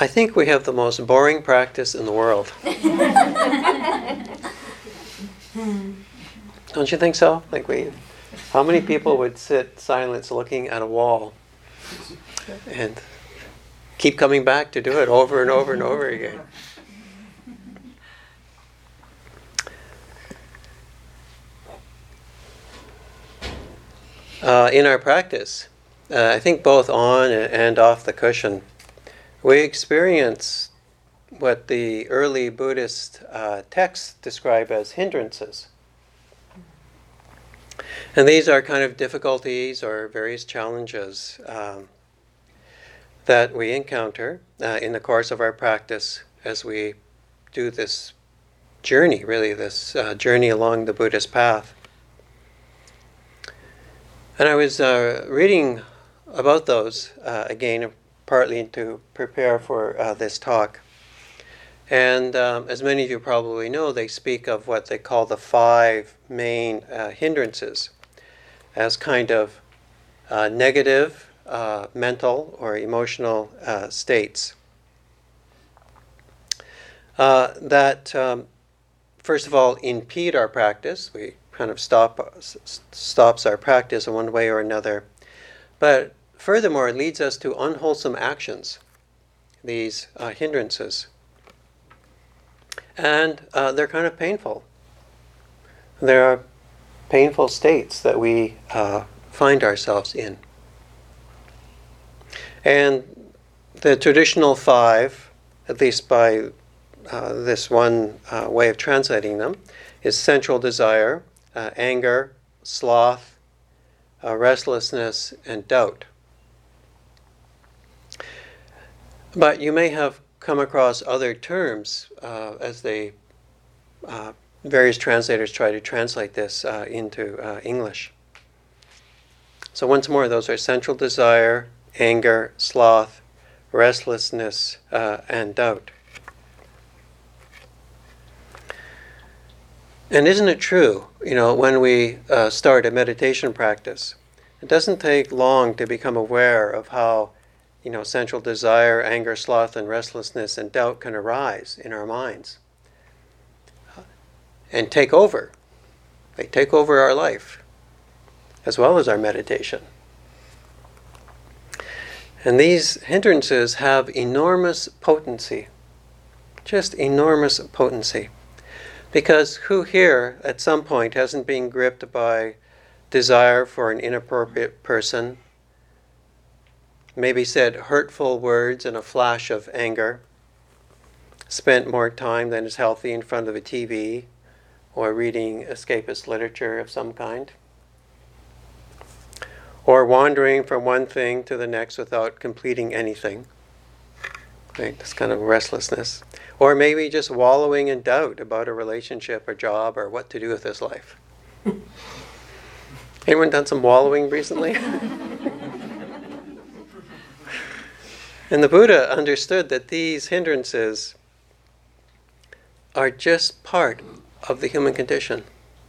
I think we have the most boring practice in the world. Don't you think so? How many people would sit silent looking at a wall and keep coming back to do it over and over and over again? In our practice, I think both on and off the cushion, we experience what the early Buddhist texts describe as hindrances. And these are kind of difficulties or various challenges that we encounter in the course of our practice as we do this journey, this journey along the Buddhist path. And I was reading about those again, partly to prepare for this talk. And as many of you probably know, they speak of what they call the 5 main hindrances as kind of negative mental or emotional states that, first of all, impede our practice. We kind of stops our practice in one way or another. But furthermore, it leads us to unwholesome actions, these hindrances. And they're kind of painful. There are painful states that we find ourselves in. And the traditional 5, at least by this one way of translating them, is sensual desire, anger, sloth, restlessness, and doubt. But you may have come across other terms as various translators try to translate this into English. So once more, those are sensual desire, anger, sloth, restlessness, and doubt. And isn't it true, when we start a meditation practice, it doesn't take long to become aware of how, sensual desire, anger, sloth, and restlessness and doubt can arise in our minds and take over. They take over our life as well as our meditation. And these hindrances have enormous potency, just enormous potency. Because who here at some point hasn't been gripped by desire for an inappropriate person, maybe said hurtful words in a flash of anger, spent more time than is healthy in front of a TV or reading escapist literature of some kind, or wandering from one thing to the next without completing anything, right? This kind of restlessness. Or maybe just wallowing in doubt about a relationship or job or what to do with this life. Anyone done some wallowing recently? And the Buddha understood that these hindrances are just part of the human condition.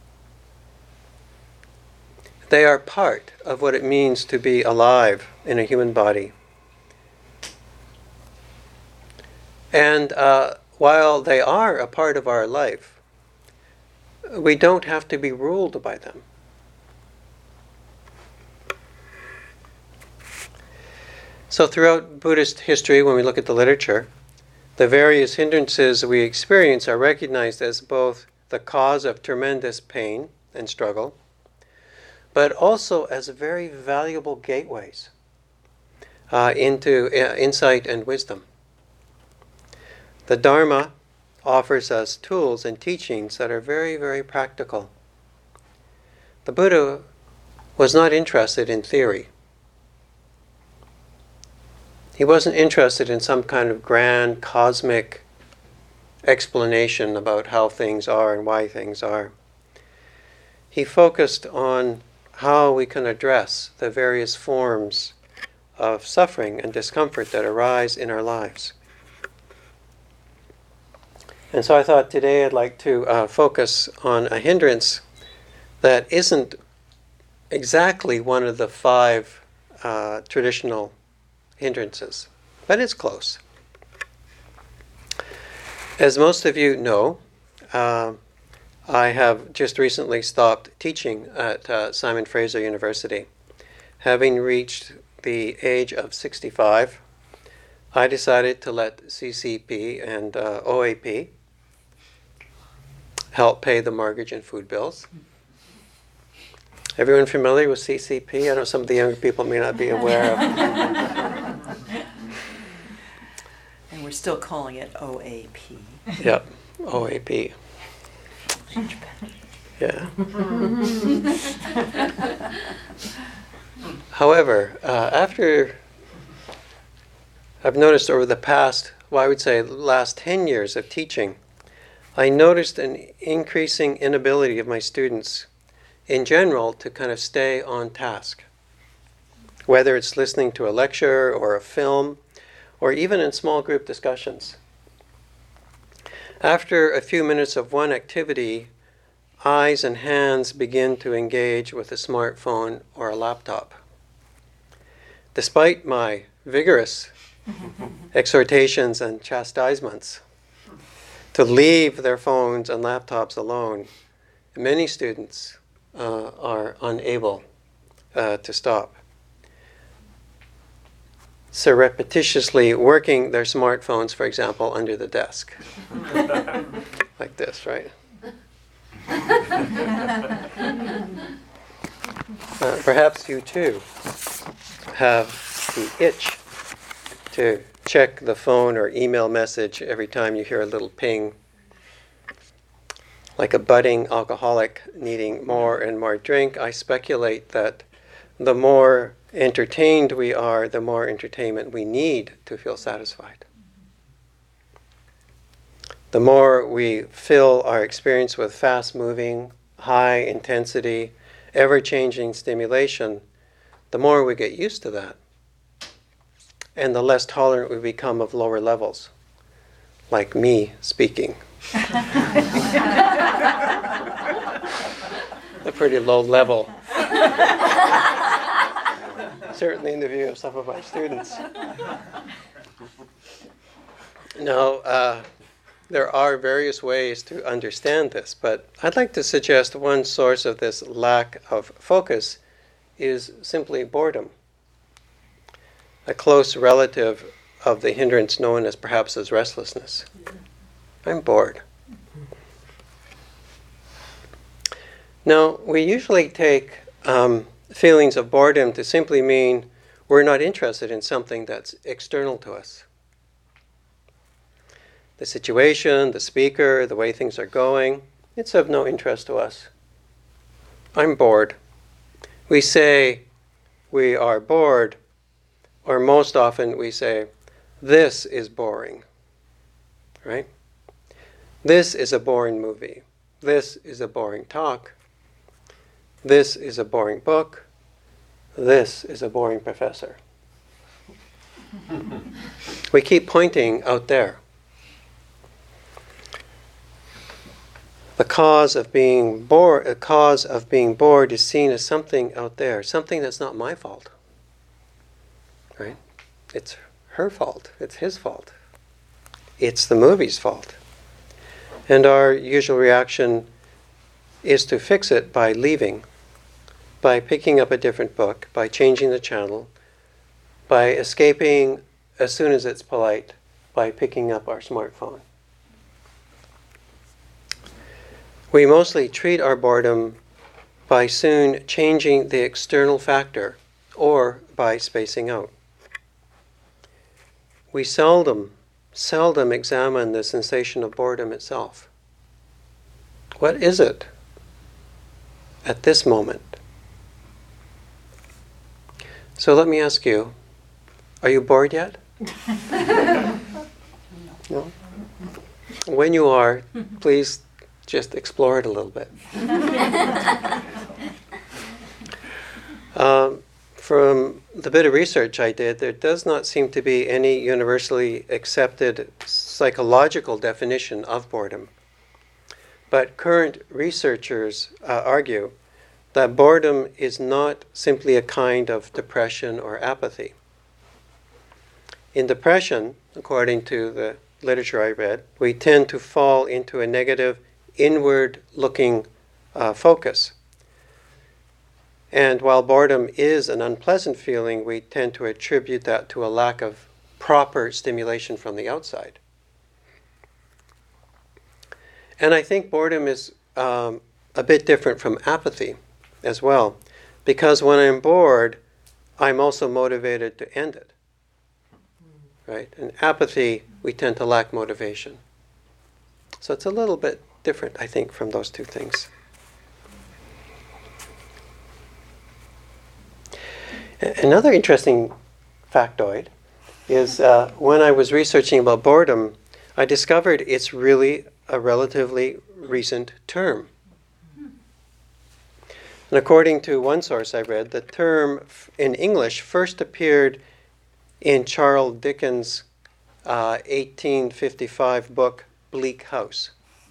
They are part of what it means to be alive in a human body. And while they are a part of our life, we don't have to be ruled by them. So throughout Buddhist history, when we look at the literature, the various hindrances we experience are recognized as both the cause of tremendous pain and struggle, but also as very valuable gateways into insight and wisdom. The Dharma offers us tools and teachings that are very, very practical. The Buddha was not interested in theory. He wasn't interested in some kind of grand cosmic explanation about how things are and why things are. He focused on how we can address the various forms of suffering and discomfort that arise in our lives. And so I thought today I'd like to focus on a hindrance that isn't exactly one of the 5 traditional hindrances, but it's close. As most of you know, I have just recently stopped teaching at Simon Fraser University. Having reached the age of 65, I decided to let CCP and OAP help pay the mortgage and food bills. Everyone familiar with CCP? I know some of the younger people may not be aware of. And we're still calling it OAP. Yep, OAP. Yeah. However, after I've noticed over the past, well, I would say last 10 years of teaching, I noticed an increasing inability of my students in general to kind of stay on task. Whether it's listening to a lecture or a film, or even in small group discussions. After a few minutes of one activity, eyes and hands begin to engage with a smartphone or a laptop. Despite my vigorous exhortations and chastisements to leave their phones and laptops alone, many students are unable to stop. Surreptitiously working their smartphones, for example, under the desk. Like this, right? Perhaps you too have the itch to check the phone or email message every time you hear a little ping. Like a budding alcoholic needing more and more drink, I speculate that the more entertained we are, the more entertainment we need to feel satisfied. The more we fill our experience with fast-moving, high-intensity, ever-changing stimulation, the more we get used to that, and the less tolerant we become of lower levels, like me speaking. A pretty low level. Certainly in the view of some of my students. Now, there are various ways to understand this, but I'd like to suggest one source of this lack of focus is simply boredom. A close relative of the hindrance known as perhaps as restlessness. I'm bored. Now, we usually take feelings of boredom to simply mean we're not interested in something that's external to us. The situation, the speaker, the way things are going, it's of no interest to us. I'm bored. We say we are bored, or most often we say, this is boring, right? This is a boring movie. This is a boring talk. This is a boring book. This is a boring professor. We keep pointing out there. The cause of being bored is seen as something out there, something that's not my fault. Right? It's her fault. It's his fault. It's the movie's fault. And our usual reaction is to fix it by leaving, by picking up a different book, by changing the channel, by escaping as soon as it's polite, by picking up our smartphone. We mostly treat our boredom by soon changing the external factor or by spacing out. We seldom examine the sensation of boredom itself. What is it at this moment? So let me ask you, are you bored yet? No? When you are, please just explore it a little bit. From the bit of research I did, there does not seem to be any universally accepted psychological definition of boredom. But current researchers argue that boredom is not simply a kind of depression or apathy. In depression, according to the literature I read, we tend to fall into a negative, inward-looking focus. And while boredom is an unpleasant feeling, we tend to attribute that to a lack of proper stimulation from the outside. And I think boredom is a bit different from apathy as well, because when I'm bored, I'm also motivated to end it. Right? In apathy, we tend to lack motivation. So it's a little bit different, I think, from those two things. Another interesting factoid is when I was researching about boredom, I discovered it's really a relatively recent term. And according to one source I read, the term in English first appeared in Charles Dickens' 1855 book, Bleak House.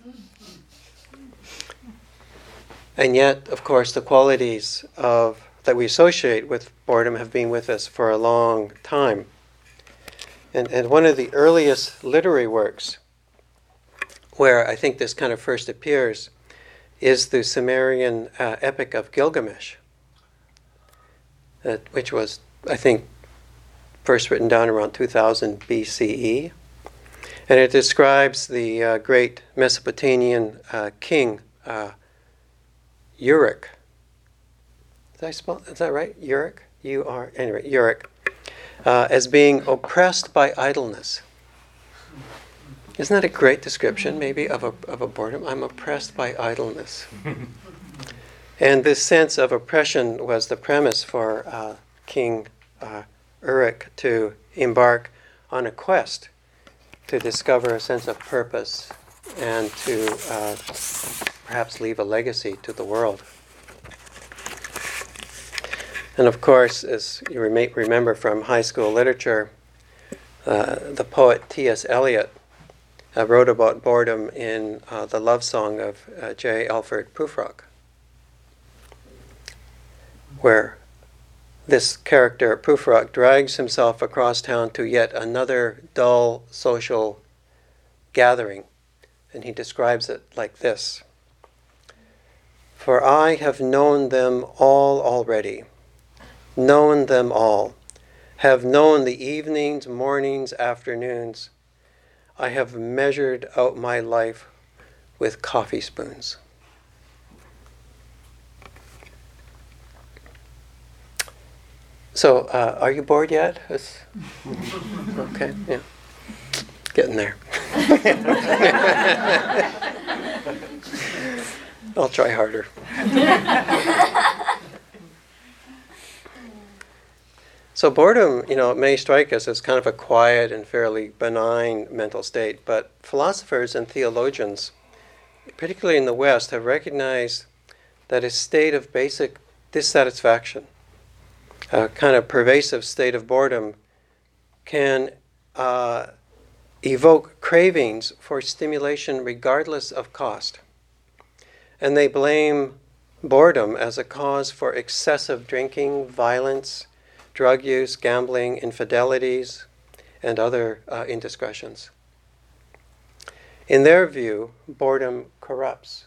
And yet, of course, the qualities that we associate with boredom have been with us for a long time. And one of the earliest literary works where I think this kind of first appears is the Sumerian epic of Gilgamesh, which was, I think, first written down around 2000 BCE. And it describes the great Mesopotamian king, Uruk. Is that right? Uruk? Anyway, Uruk. As being oppressed by idleness. Isn't that a great description, maybe, of a boredom? I'm oppressed by idleness. And this sense of oppression was the premise for King Uruk to embark on a quest to discover a sense of purpose and to perhaps leave a legacy to the world. And of course, as you may remember from high school literature, the poet T.S. Eliot wrote about boredom in the love song of J. Alfred Prufrock, where this character, Prufrock, drags himself across town to yet another dull social gathering. And he describes it like this: "For I have known them all already, known them all, have known the evenings, mornings, afternoons. I have measured out my life with coffee spoons." So, are you bored yet? Okay, yeah. Getting there. I'll try harder. So boredom, it may strike us as kind of a quiet and fairly benign mental state, but philosophers and theologians, particularly in the West, have recognized that a state of basic dissatisfaction, a kind of pervasive state of boredom, can evoke cravings for stimulation regardless of cost. And they blame boredom as a cause for excessive drinking, violence, drug use, gambling, infidelities, and other indiscretions. In their view, boredom corrupts.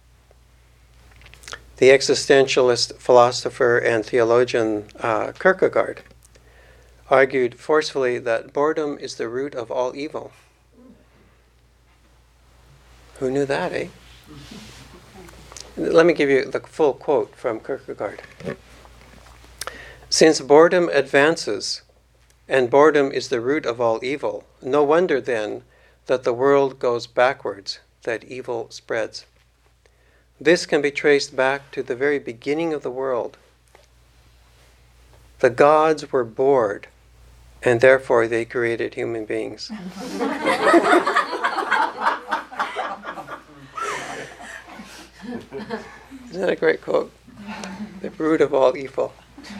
The existentialist philosopher and theologian Kierkegaard argued forcefully that boredom is the root of all evil. Who knew that, eh? Let me give you the full quote from Kierkegaard. "Since boredom advances, and boredom is the root of all evil, no wonder then that the world goes backwards, that evil spreads. This can be traced back to the very beginning of the world. The gods were bored, and therefore they created human beings." Isn't that a great quote? The root of all evil.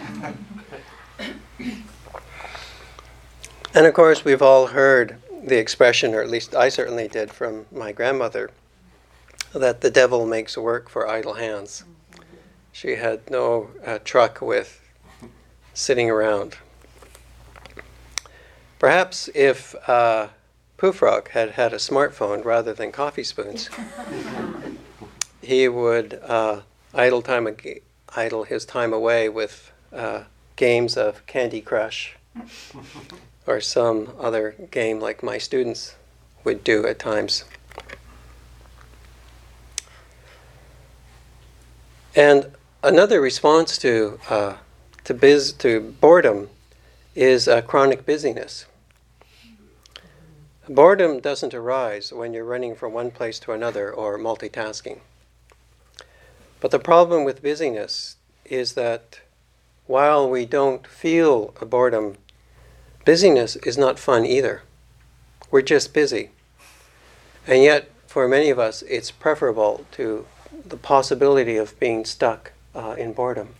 And of course, we've all heard the expression, or at least I certainly did from my grandmother, that the devil makes work for idle hands. She had no truck with sitting around. Perhaps if Prufrock had had a smartphone rather than coffee spoons, he would idle his time away with games of Candy Crush or some other game like my students would do at times. And another response to boredom is chronic busyness. Boredom doesn't arise when you're running from one place to another or multitasking. But the problem with busyness is that while we don't feel a boredom, busyness is not fun either. We're just busy. And yet, for many of us, it's preferable to the possibility of being stuck in boredom.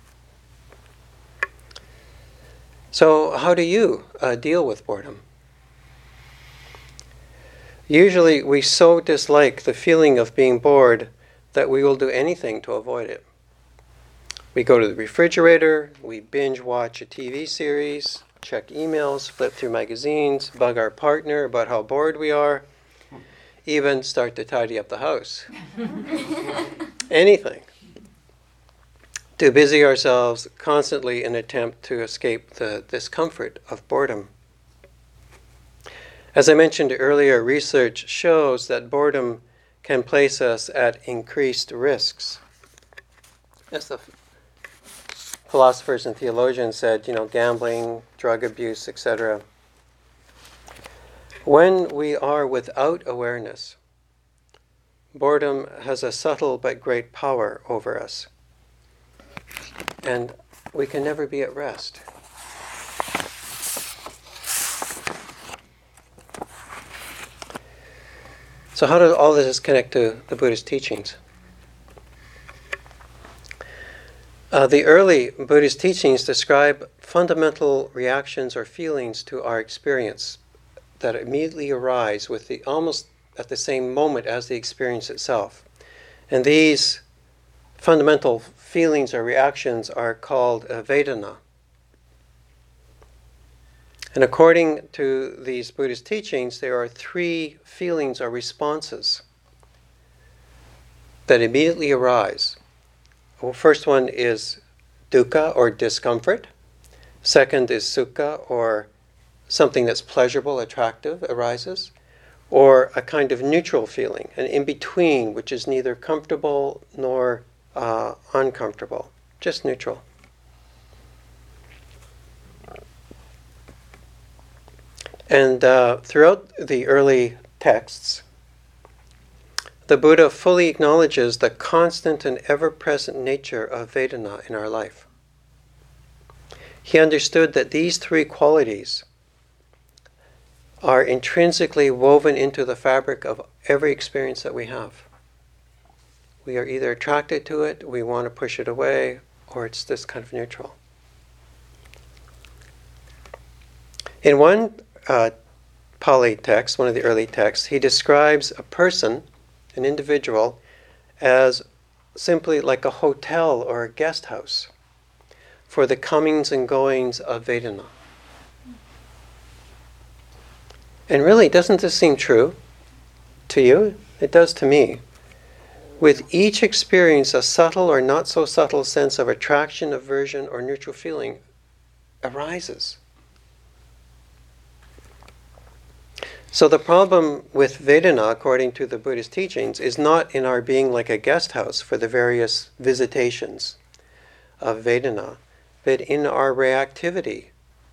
So how do you deal with boredom? Usually we so dislike the feeling of being bored that we will do anything to avoid it. We go to the refrigerator, we binge watch a TV series, check emails, flip through magazines, bug our partner about how bored we are, even start to tidy up the house. Anything. To busy ourselves constantly in an attempt to escape the discomfort of boredom. As I mentioned earlier, research shows that boredom can place us at increased risks. As the philosophers and theologians said, gambling, drug abuse, etc. When we are without awareness, boredom has a subtle but great power over us. And we can never be at rest. So how does all this connect to the Buddhist teachings? The early Buddhist teachings describe fundamental reactions or feelings to our experience that immediately arise with almost at the same moment as the experience itself. And these fundamental feelings or reactions are called Vedana. And according to these Buddhist teachings, there are 3 feelings or responses that immediately arise. Well, first one is dukkha or discomfort. Second is sukha or something that's pleasurable, attractive arises. Or a kind of neutral feeling, an in-between, which is neither comfortable nor uncomfortable, just neutral. And throughout the early texts, the Buddha fully acknowledges the constant and ever-present nature of Vedana in our life. He understood that these 3 qualities are intrinsically woven into the fabric of every experience that we have. We are either attracted to it, we want to push it away, or it's just kind of neutral. In one Pali text, one of the early texts, he describes a person, an individual, as simply like a hotel or a guest house for the comings and goings of Vedana. And really, doesn't this seem true to you? It does to me. With each experience, a subtle or not so subtle sense of attraction, aversion, or neutral feeling arises. So the problem with Vedana, according to the Buddhist teachings, is not in our being like a guest house for the various visitations of Vedana, but in our reactivity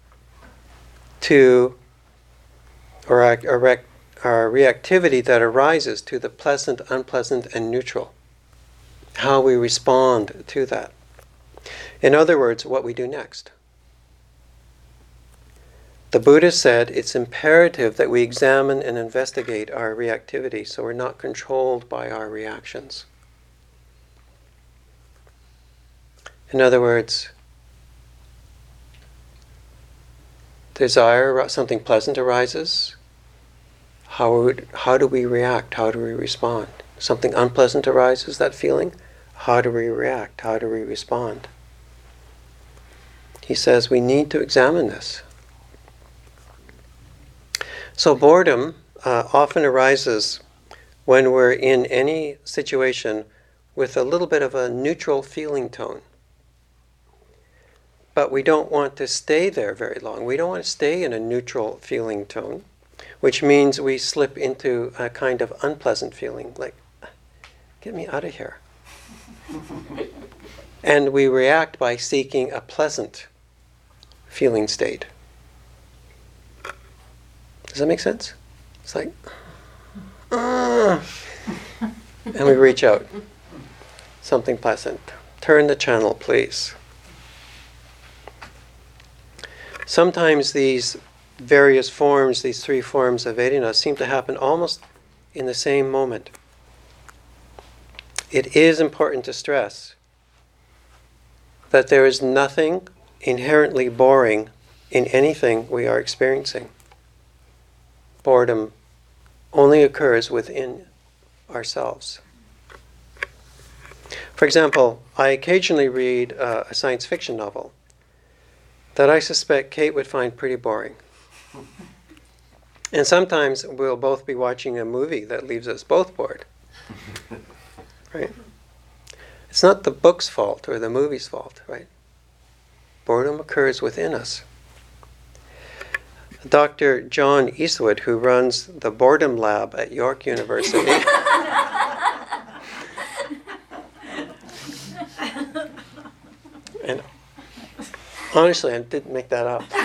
to or our reactivity that arises to the pleasant, unpleasant, and neutral. How we respond to that. In other words, what we do next. The Buddha said it's imperative that we examine and investigate our reactivity so we're not controlled by our reactions. In other words, desire, something pleasant arises. How do we react? How do we respond? Something unpleasant arises, that feeling. How do we react? How do we respond? He says we need to examine this. So boredom often arises when we're in any situation with a little bit of a neutral feeling tone. But we don't want to stay there very long. We don't want to stay in a neutral feeling tone, which means we slip into a kind of unpleasant feeling, like, get me out of here. And we react by seeking a pleasant feeling state. Does that make sense? It's like, and we reach out. Something pleasant. Turn the channel, please. Sometimes these various forms, these three forms of Vedana, seem to happen almost in the same moment. It is important to stress that there is nothing inherently boring in anything we are experiencing. Boredom only occurs within ourselves. For example, I occasionally read a science fiction novel that I suspect Kate would find pretty boring. And sometimes we'll both be watching a movie that leaves us both bored. Right? It's not the book's fault or the movie's fault, right? Boredom occurs within us. Dr. John Eastwood, who runs the Boredom Lab at York University, and honestly, I didn't make that up.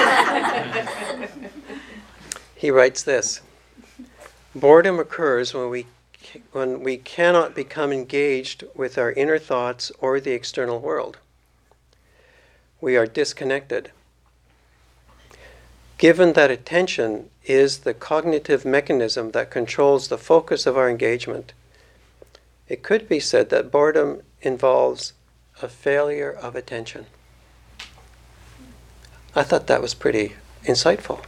He writes this: boredom occurs when we cannot become engaged with our inner thoughts or the external world. We are disconnected. Given that attention is the cognitive mechanism that controls the focus of our engagement, it could be said that boredom involves a failure of attention. I thought that was pretty insightful.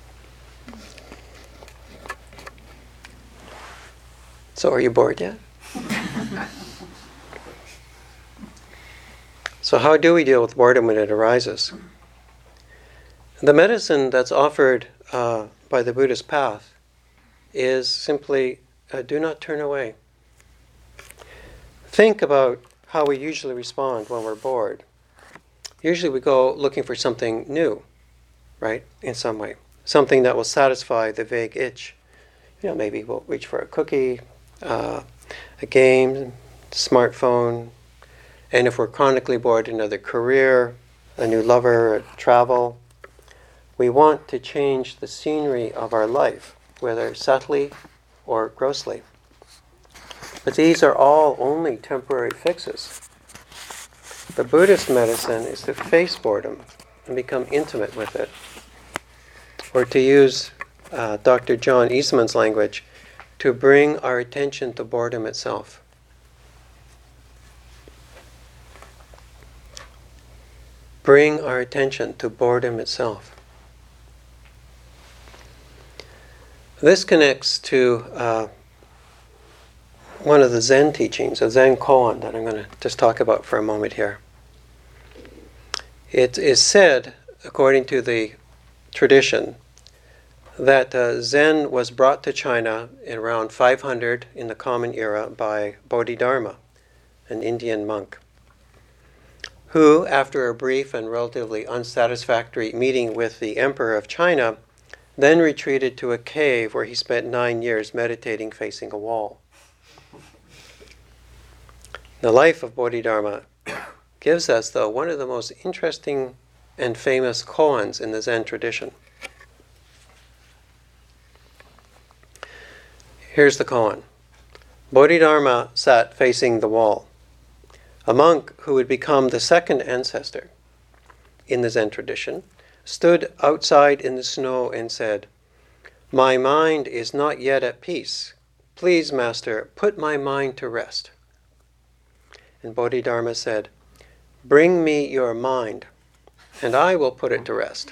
So are you bored yet? So how do we deal with boredom when it arises? The medicine that's offered by the Buddhist path is simply do not turn away. Think about how we usually respond when we're bored. Usually we go looking for something new, right, in some way. Something that will satisfy the vague itch. You know, maybe we'll reach for a cookie, a game, smartphone, and if we're chronically bored, another career, a new lover, travel. We want to change the scenery of our life, whether subtly or grossly. But these are all only temporary fixes. The Buddhist medicine is to face boredom and become intimate with it. Or to use Dr. John Eastman's language, to bring our attention to boredom itself. Bring our attention to boredom itself. This connects to one of the Zen teachings, a Zen koan that I'm going to just talk about for a moment here. It is said, according to the tradition, that Zen was brought to China in around 500 in the Common Era by Bodhidharma, an Indian monk, who, after a brief and relatively unsatisfactory meeting with the Emperor of China, then retreated to a cave where he spent 9 years meditating facing a wall. The life of Bodhidharma gives us, though, one of the most interesting and famous koans in the Zen tradition. Here's the koan. Bodhidharma sat facing the wall. A monk who would become the second ancestor in the Zen tradition stood outside in the snow and said, "My mind is not yet at peace. Please, Master, put my mind to rest." And Bodhidharma said, "Bring me your mind, and I will put it to rest."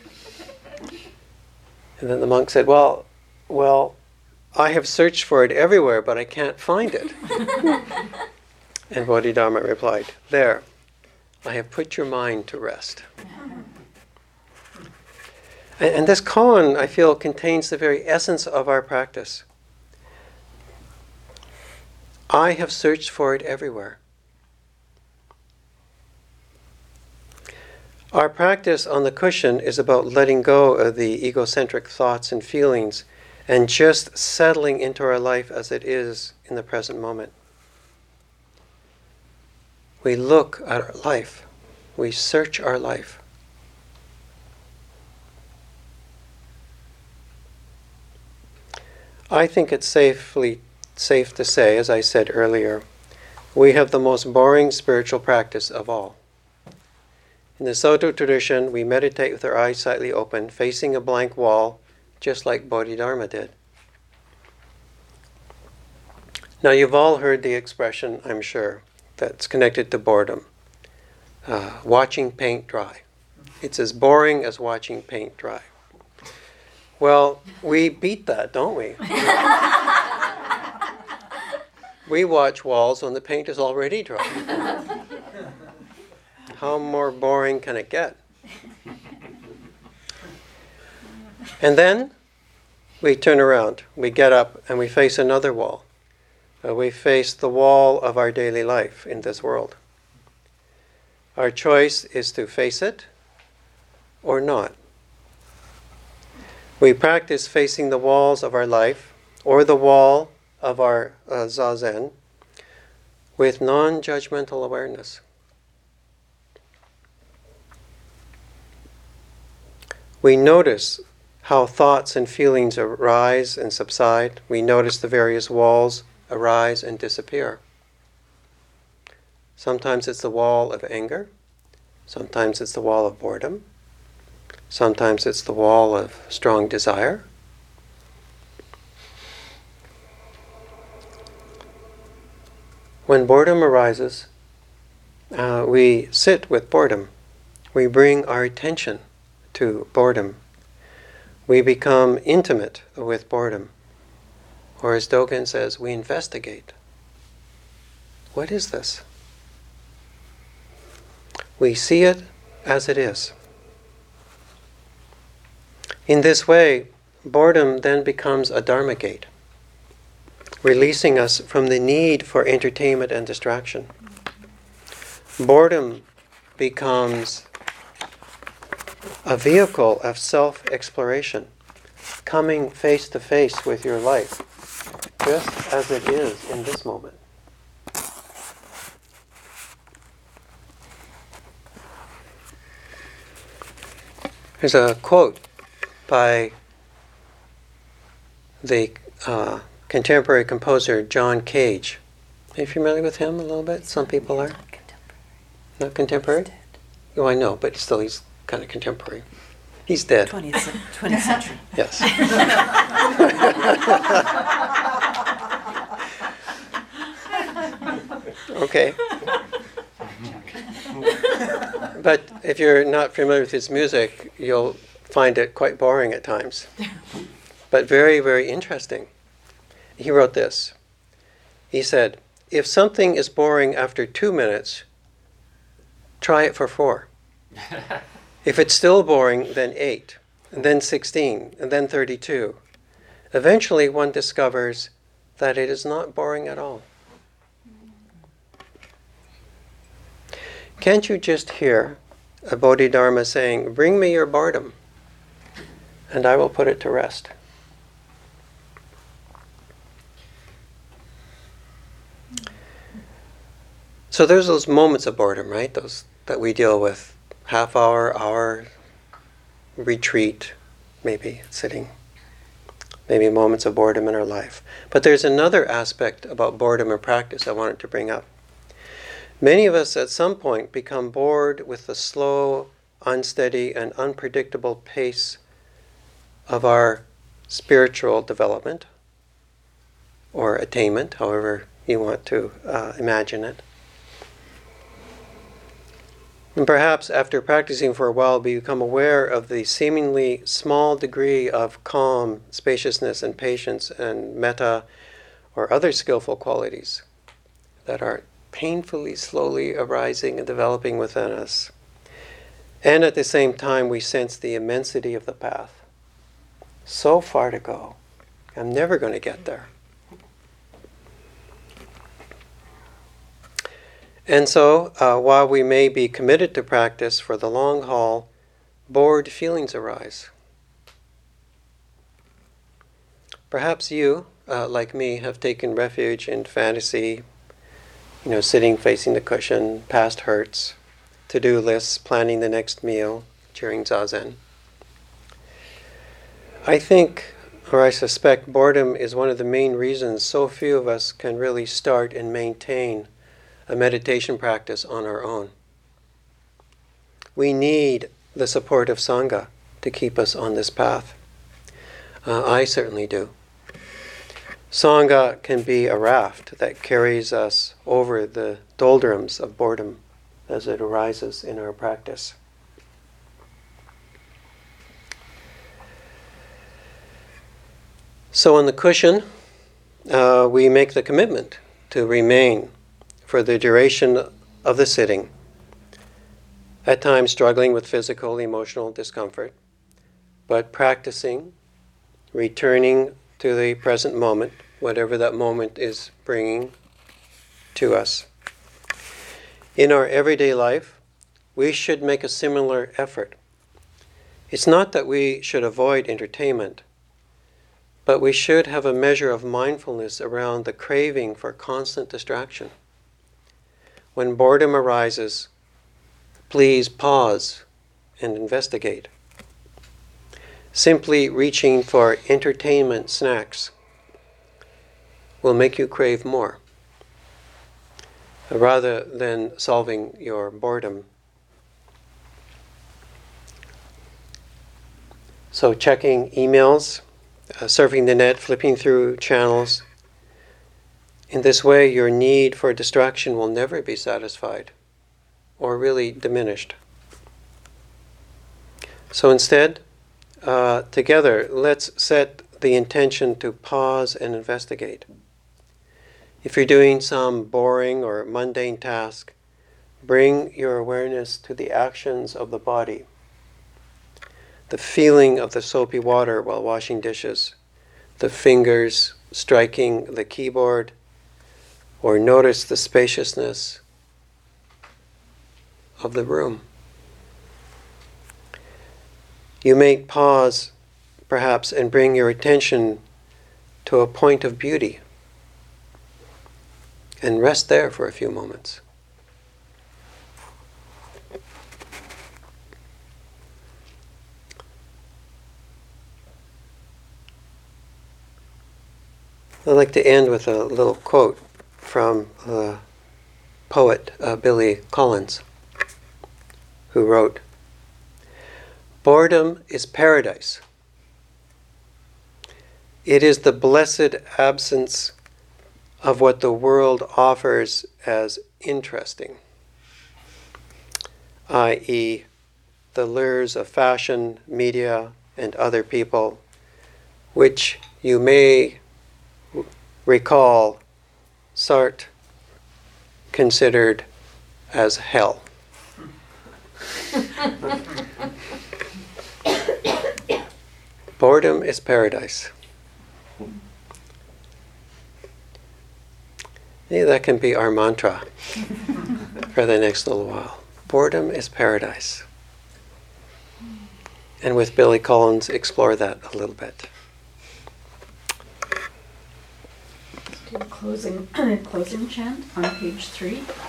And then the monk said, Well, I have searched for it everywhere, but I can't find it." And Bodhidharma replied, "There, I have put your mind to rest." And this koan, I feel, contains the very essence of our practice. I have searched for it everywhere. Our practice on the cushion is about letting go of the egocentric thoughts and feelings and just settling into our life as it is in the present moment. We look at our life. We search our life. I think it's safe to say, as I said earlier, we have the most boring spiritual practice of all. In the Soto tradition, we meditate with our eyes slightly open, facing a blank wall, just like Bodhidharma did. Now, you've all heard the expression, I'm sure, that's connected to boredom. Watching paint dry. It's as boring as watching paint dry. Well, we beat that, don't we? We watch walls when the paint is already dry. How more boring can it get? And then we turn around, we get up, and we face another wall. We face the wall of our daily life in this world. Our choice is to face it or not. We practice facing the walls of our life or the wall of our zazen with non-judgmental awareness. We notice how thoughts and feelings arise and subside. We notice the various walls arise and disappear. Sometimes it's the wall of anger. Sometimes it's the wall of boredom. Sometimes it's the wall of strong desire. When boredom arises, we sit with boredom. We bring our attention to boredom. We become intimate with boredom. Or as Dogen says, we investigate. What is this? We see it as it is. In this way, boredom then becomes a dharma gate, releasing us from the need for entertainment and distraction. Boredom becomes a vehicle of self-exploration, coming face to face with your life, just as it is in this moment. There's a quote by the contemporary composer John Cage. Are you familiar with him a little bit? Some people are. Not contemporary? Oh, I know, but still he's kind of contemporary. He's dead. 20th century. Yes. Okay. But if you're not familiar with his music, you'll find it quite boring at times. But very, very interesting. He wrote this. He said, if something is boring after 2 minutes, try it for 4. If it's still boring, then 8, and then 16, and then 32. Eventually one discovers that it is not boring at all. Can't you just hear a Bodhidharma saying, bring me your boredom, and I will put it to rest? So there's those moments of boredom, right? Those that we deal with. Half hour retreat, maybe sitting. Maybe moments of boredom in our life. But there's another aspect about boredom and practice I wanted to bring up. Many of us at some point become bored with the slow, unsteady, and unpredictable pace of our spiritual development or attainment, however you want to imagine it. And perhaps after practicing for a while, we become aware of the seemingly small degree of calm, spaciousness, and patience, and metta, or other skillful qualities that are painfully, slowly arising and developing within us. And at the same time, we sense the immensity of the path. So far to go. I'm never going to get there. And so, while we may be committed to practice for the long haul, bored feelings arise. Perhaps you, like me, have taken refuge in fantasy, sitting facing the cushion, past hurts, to-do lists, planning the next meal during Zazen. I think, or I suspect, boredom is one of the main reasons so few of us can really start and maintain a meditation practice on our own. We need the support of Sangha to keep us on this path. I certainly do. Sangha can be a raft that carries us over the doldrums of boredom as it arises in our practice. So on the cushion, we make the commitment to remain for the duration of the sitting, at times struggling with physical, emotional discomfort, but practicing, returning to the present moment, whatever that moment is bringing to us. In our everyday life, we should make a similar effort. It's not that we should avoid entertainment, but we should have a measure of mindfulness around the craving for constant distraction. When boredom arises, please pause and investigate. Simply reaching for entertainment snacks will make you crave more, rather than solving your boredom. So checking emails, surfing the net, flipping through channels. In this way, your need for distraction will never be satisfied or really diminished. So instead, together, let's set the intention to pause and investigate. If you're doing some boring or mundane task, bring your awareness to the actions of the body, the feeling of the soapy water while washing dishes, the fingers striking the keyboard, or notice the spaciousness of the room. You may pause, perhaps, and bring your attention to a point of beauty and rest there for a few moments. I'd like to end with a little quote from the poet Billy Collins, who wrote, "Boredom is paradise. It is the blessed absence of what the world offers as interesting, i.e., the lures of fashion, media, and other people, which you may recall Sartre considered as hell." Boredom is paradise. Maybe that can be our mantra for the next little while. Boredom is paradise. And with Billy Collins, explore that a little bit. Do a closing chant on page 3.